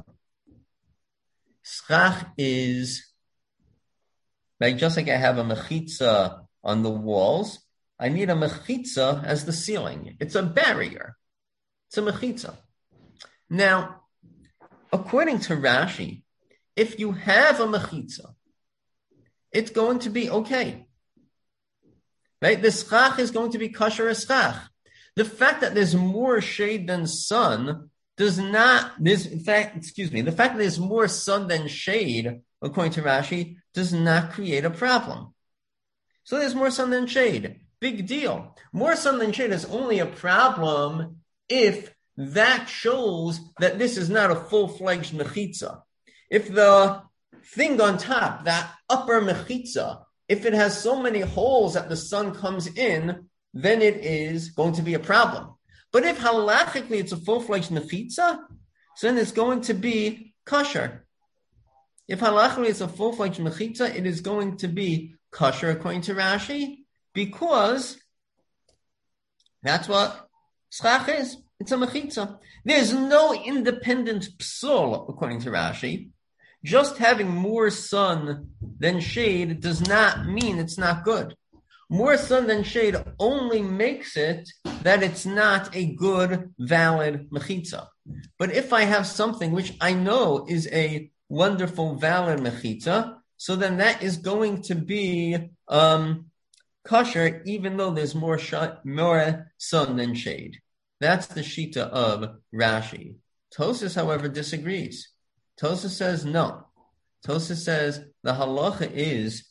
Schach is, like, just like I have a mechitza on the walls, I need a mechitza as the ceiling. It's a barrier. It's a mechitza. Now, according to Rashi, if you have a mechitza, it's going to be okay. Right? The schach is going to be kosher as schach. The fact that there's more shade than sun does not, the fact that there's more sun than shade, according to Rashi, does not create a problem. So there's more sun than shade. Big deal. More sun than shade is only a problem if that shows that this is not a full-fledged mechitza. If the thing on top, that upper mechitza, if it has so many holes that the sun comes in, then it is going to be a problem. But if halachically it's a full-fledged mechitza, so then it's going to be kosher. If halachically it's a full-fledged mechitza, it is going to be kosher according to Rashi, because that's what schach is. It's a mechitza. There's no independent psul according to Rashi. Just having more sun than shade does not mean it's not good. More sun than shade only makes it that it's not a good, valid mechitza. But if I have something which I know is a wonderful, valid mechitza, so then that is going to be kosher, even though there's more sun than shade. That's the shita of Rashi. Tosas, however, disagrees. Tosas says no. Tosas says the halacha is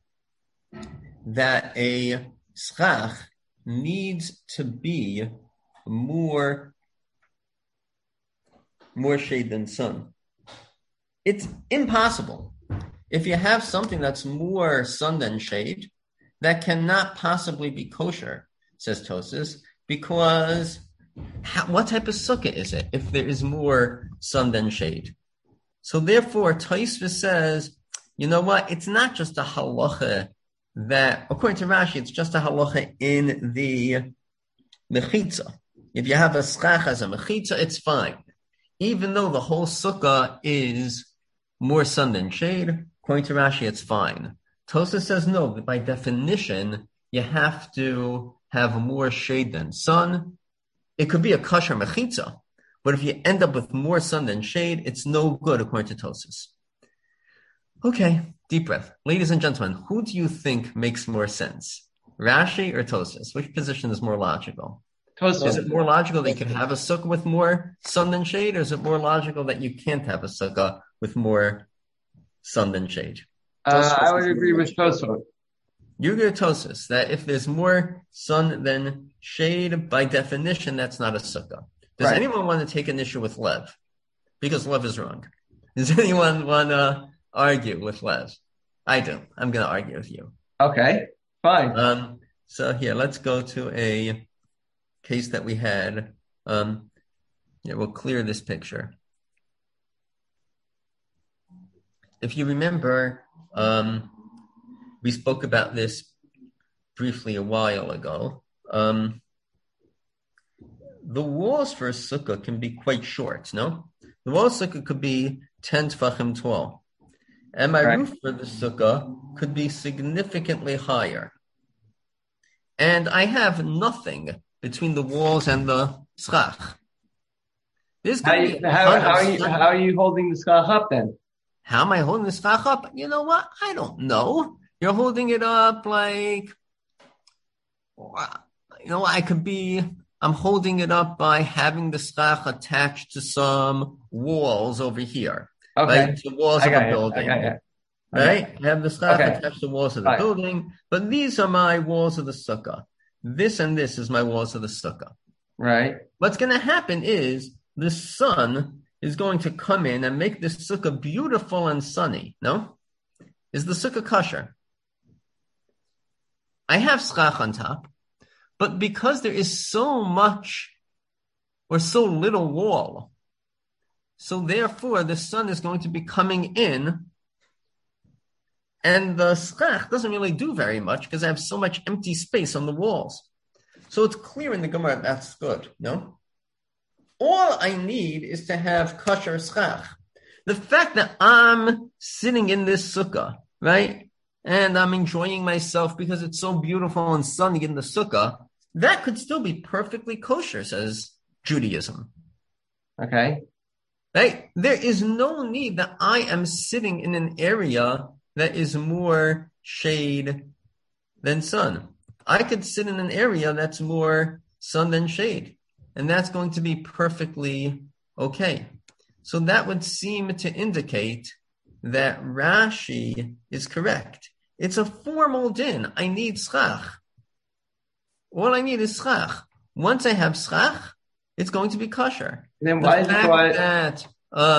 that a schach needs to be more shade than sun. It's impossible. If you have something that's more sun than shade, that cannot possibly be kosher, says Tosas, because what type of sukkah is it if there is more sun than shade? So therefore, Tosfos says you know what? It's not just a halacha that, according to Rashi, it's just a halacha in the mechitza. If you have a schach as a mechitza, it's fine. Even though the whole sukkah is more sun than shade, according to Rashi, it's fine. Tosafos says no, that by definition, you have to have more shade than sun. It could be a kosher mechitza, but if you end up with more sun than shade, it's no good, according to Tosafos. Okay, deep breath. Ladies and gentlemen, who do you think makes more sense? Rashi or Tosafos? Which position is more logical? Tosafos. Is it more logical that you can have a sukkah with more sun than shade, or is it more logical that you can't have a sukkah with more sun than shade? I would agree with Tosafos. You agree with Tosafos that if there's more sun than shade, by definition, that's not a sukkah. Does anyone want to take an issue with Lev? Because Lev is wrong. Does anyone want to argue with Lev? I do. I'm going to argue with you. Okay, fine. So here, let's go to a case that we had. We'll clear this picture. If you remember, we spoke about this briefly a while ago. The walls for a sukkah can be quite short, no? The wall of the sukkah could be 10 tefachim tall. And my roof for the sukkah could be significantly higher. And I have nothing between the walls and the schach. How are you holding the schach up then? How am I holding the schach up? You know what? I don't know. You're holding it up like, I'm holding it up by having the schach attached to some walls over here. Okay. Like the walls of a building. Right? I have the schach attached to the walls of the building, but these are my walls of the sukkah. This and this is my walls of the sukkah. Right. What's going to happen is the sun is going to come in and make this sukkah beautiful and sunny. No? Is the sukkah kosher? I have schach on top, but because there is so much or so little wall, so therefore the sun is going to be coming in, and the schach doesn't really do very much because I have so much empty space on the walls. So it's clear in the Gemara that's good, no? All I need is to have kosher schach. The fact that I'm sitting in this sukkah, right, and I'm enjoying myself because it's so beautiful and sunny in the sukkah, that could still be perfectly kosher, says Judaism. Okay. Right? There is no need that I am sitting in an area that is more shade than sun. I could sit in an area that's more sun than shade, and that's going to be perfectly okay. So that would seem to indicate that Rashi is correct. It's a formal din. I need schach. All I need is schach. Once I have schach, it's going to be kosher. Then why is it that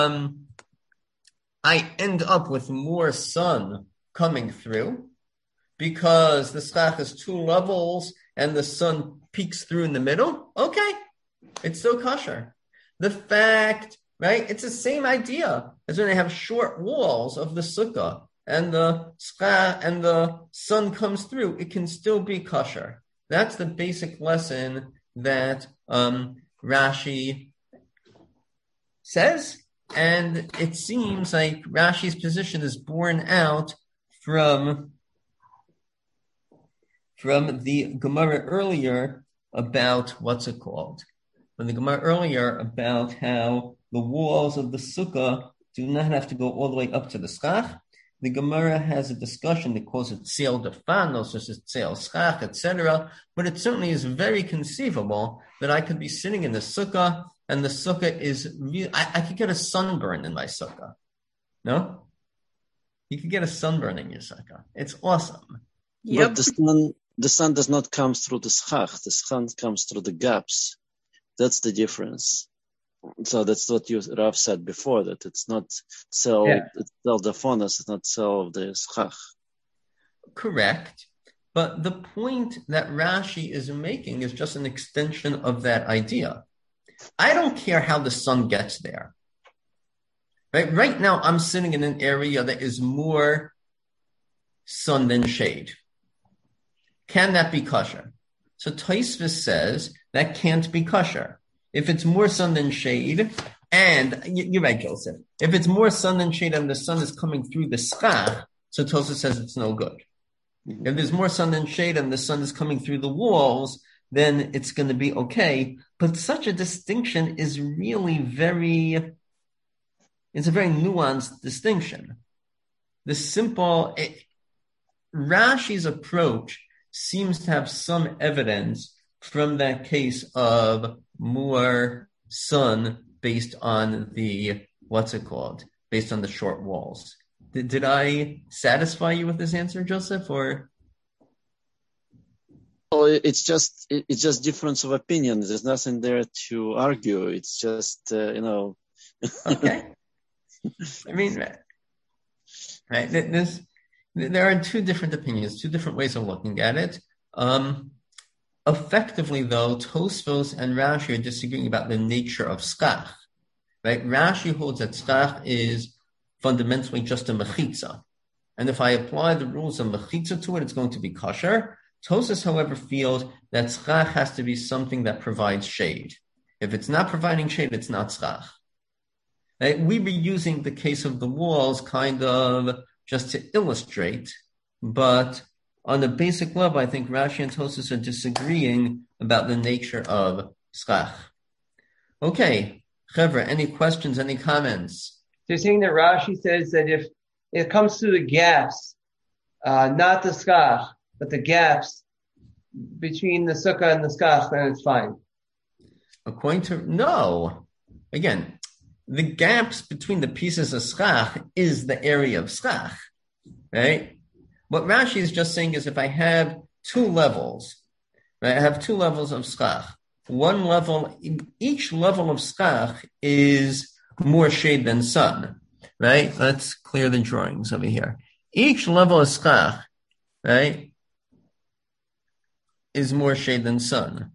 I end up with more sun coming through because the schach is two levels and the sun peeks through in the middle? Okay, it's still kosher. The fact, right, it's the same idea as when I have short walls of the sukkah and the schach and the sun comes through, it can still be kosher. That's the basic lesson that Rashi says, and it seems like Rashi's position is borne out from the Gemara earlier about what's it called? From the Gemara earlier about how the walls of the sukkah do not have to go all the way up to the schach. The Gemara has a discussion that calls it tzeil defanos, which is tzeil schach, etc. But it certainly is very conceivable that I could be sitting in the sukkah, and the sukkah is I could get a sunburn in my sukkah. No? You could get a sunburn in your sukkah. It's awesome. Yep. But the sun does not come through the schach. The sun comes through the gaps. That's the difference. So that's what Rav said before, that it's not tzeil defanos, it's not tzeil of the schach. Correct. But the point that Rashi is making is just an extension of that idea. I don't care how the sun gets there. Right? Right now, I'm sitting in an area that is more sun than shade. Can that be kosher? So Tosfos says that can't be kosher. If it's more sun than shade, and you're right, Joseph, if it's more sun than shade and the sun is coming through the schach, so Tosfos says it's no good. If there's more sun than shade and the sun is coming through the walls, then it's going to be okay. But such a distinction is really it's a very nuanced distinction. Rashi's approach seems to have some evidence from that case of more sun based on based on the short walls. Did I satisfy you with this answer, Joseph, or? Oh, it's just difference of opinion. There's nothing there to argue. It's just, Okay. I mean, right. There are two different opinions, two different ways of looking at it. Effectively, though, Tosfos and Rashi are disagreeing about the nature of schach. Right? Rashi holds that schach is fundamentally just a mechitza. And if I apply the rules of mechitza to it, it's going to be kosher. Tosfos, however, feels that schach has to be something that provides shade. If it's not providing shade, it's not schach. Right? We were using the case of the walls kind of just to illustrate, but on a basic level, I think Rashi and Tosfos are disagreeing about the nature of schach. Okay, Chevra, any questions, any comments? You're saying that Rashi says that if it comes to the gaps, not the schach, but the gaps between the sukkah and the schach, then it's fine. According to, no. Again, the gaps between the pieces of schach is the area of schach, right? What Rashi is just saying is if I have two levels, right? I have two levels of schach. One level, each level of schach is more shade than sun, right? Let's clear the drawings over here. Each level of schach, right, is more shade than sun.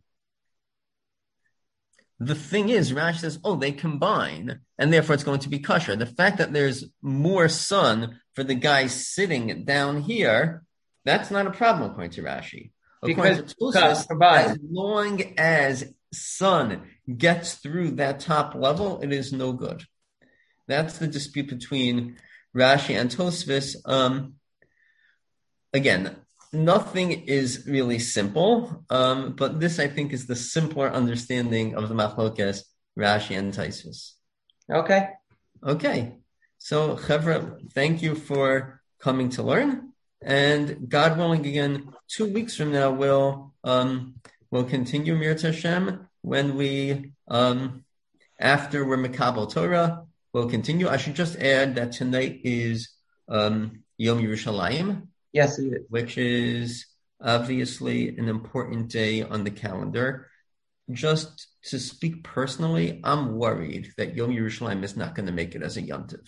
The thing is, Rashi says, they combine, and therefore it's going to be kosher. The fact that there's more sun for the guy sitting down here, that's not a problem according to Rashi. According to Tosfos, as long as sun gets through that top level, it is no good. That's the dispute between Rashi and Tosfos. Again, nothing is really simple, but this, I think, is the simpler understanding of the Machlokes, Rashi and Tosfos. Okay. So, Chevra, thank you for coming to learn. And God willing, again, 2 weeks from now, we'll continue Mirta Hashem when we, after we're Mekabel Torah, we'll continue. I should just add that tonight is Yom Yerushalayim. Yes, it is. Which is obviously an important day on the calendar. Just to speak personally, I'm worried that Yom Yerushalayim is not going to make it as a Yom Tov.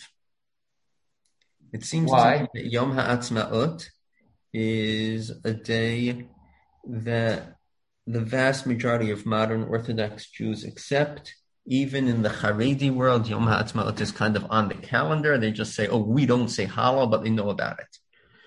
It seems to me that Yom HaAtzmaut is a day that the vast majority of modern Orthodox Jews accept. Even in the Haredi world, Yom HaAtzmaut is kind of on the calendar. They just say, we don't say Hallel, but they know about it.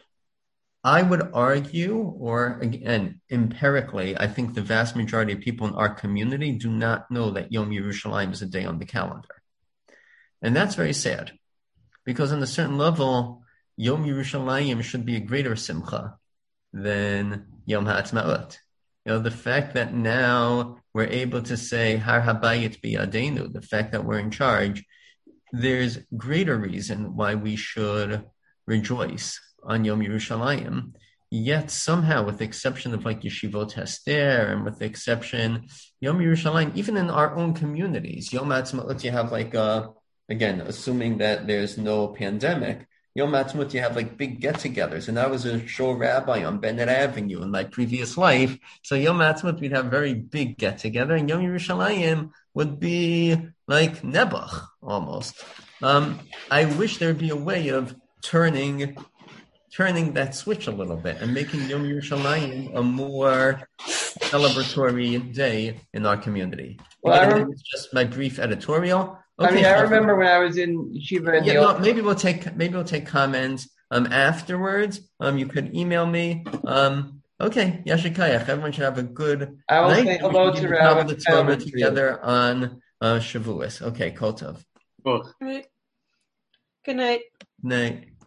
I would argue, or again, empirically, I think the vast majority of people in our community do not know that Yom Yerushalayim is a day on the calendar. And that's very sad, because on a certain level, Yom Yerushalayim should be a greater simcha than Yom HaAtzmaut. The fact that now we're able to say, Har Habayit Biyadenu, the fact that we're in charge, there's greater reason why we should rejoice on Yom Yerushalayim, yet somehow, with the exception of like Yeshivot Hester, and with the exception, Yom Yerushalayim, even in our own communities, Yom HaAtzmaut, you have again, assuming that there's no pandemic, Yom HaAtzmaut, you have like big get-togethers, and I was a shul rabbi on Bennett Avenue in my previous life, so Yom HaAtzmaut, we'd have very big get-together, and Yom Yerushalayim would be like Nebuch, almost. I wish there'd be a way of turning that switch a little bit and making Yom Yerushalayim a more celebratory day in our community. Again, it's just my brief editorial. I mean, I Chava. remember when I was in yeshiva in the old. Maybe we'll take comments afterwards. You could email me. Okay, Yashikayach. Everyone should have a good I will night. say hello to Rabbi the Torah Feldman, together on Shavuos. Okay, Kol Tov. Both. Right. Good night. Night.